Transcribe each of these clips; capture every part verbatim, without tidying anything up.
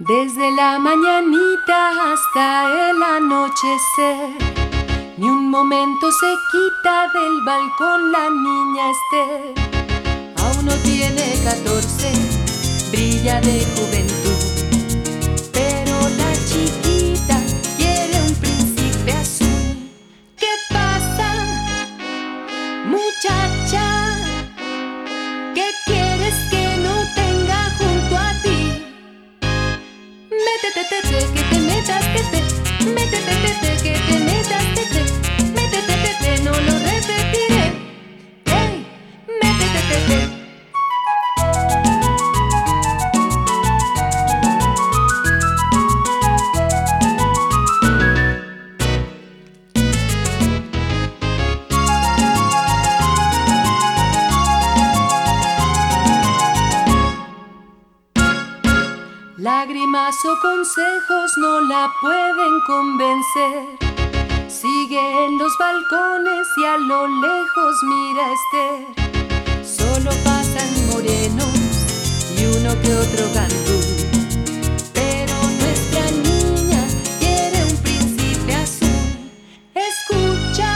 Desde la mañanita hasta el anochecer, ni un momento se quita del balcón la niña Esther. Aún no tiene catorce, brilla de juventud, pero la chiquita quiere un príncipe azul. ¿Qué pasa, muchacha? ¿Qué quieres que no tenga junto a ti? Métete, tete, que te metas, tete. Métete, tete, que te metas, tete. Métete, tete, no lo repetiré. Hey, métete, tete. Lágrimas o consejos no la pueden convencer. Sigue en los balcones y a lo lejos mira a Esther. Solo pasan morenos y uno que otro gandú, pero nuestra niña quiere un príncipe azul. Escucha,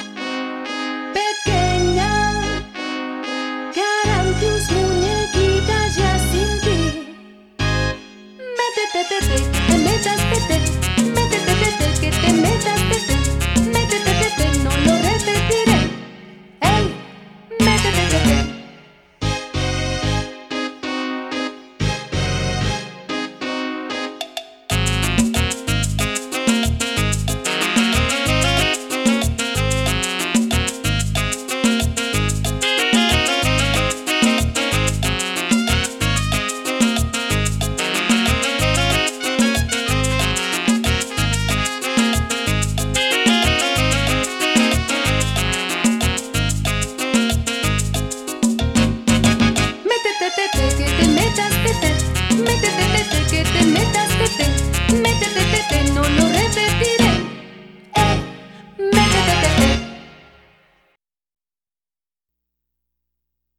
pequeña, ¿qué harán tus muñequitas ya sin ti? Métete, tete, que te metas, tete. Métete, tete, que te metas, tete. Métete, tete, no lo repetiré. Ey, métete, tete. Que te metas, tete. Métete, tete, que te metas, tete. Métete, tete, no lo repetiré.